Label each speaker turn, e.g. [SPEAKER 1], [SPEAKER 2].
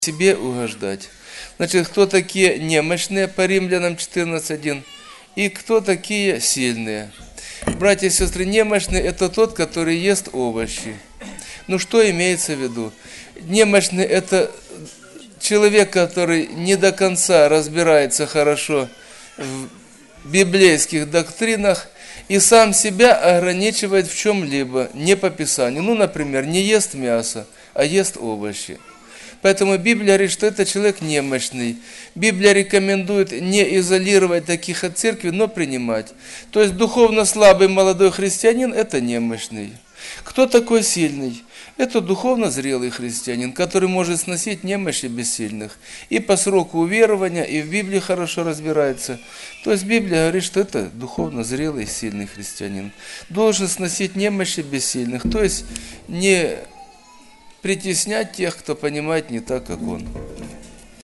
[SPEAKER 1] себе угождать. Значит, кто такие немощные по Римлянам 14:1 и кто такие сильные. Братья и сестры, немощный – это тот, который ест овощи. Ну, что имеется в виду? Немощный – это человек, который не до конца разбирается хорошо в библейских доктринах и сам себя ограничивает в чем-либо, не по Писанию. Ну, например, не ест мясо, а ест овощи. Поэтому Библия говорит, что это человек немощный. Библия рекомендует не изолировать таких от церкви, но принимать. То есть духовно слабый молодой христианин – это немощный. Кто такой сильный? Это духовно зрелый христианин, который может сносить немощи бессильных. И по сроку уверования, и в Библии хорошо разбирается. То есть Библия говорит, что это духовно зрелый, сильный христианин. Должен сносить немощи бессильных, то есть не притеснять тех, кто понимает не так, как он.